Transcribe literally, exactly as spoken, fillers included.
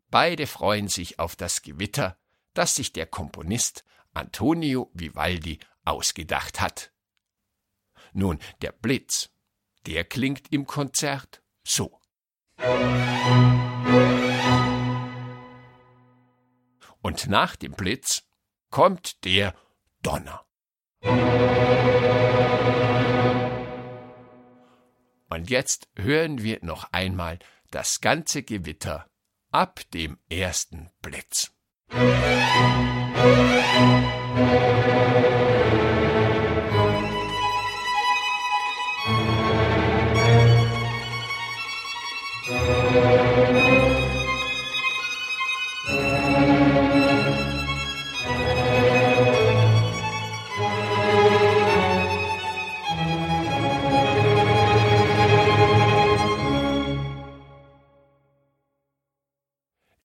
Beide freuen sich auf das Gewitter, das sich der Komponist Antonio Vivaldi ausgedacht hat. Nun, der Blitz, der klingt im Konzert so. Und nach dem Blitz kommt der Donner. Und jetzt hören wir noch einmal das ganze Gewitter ab dem ersten Blitz. Musik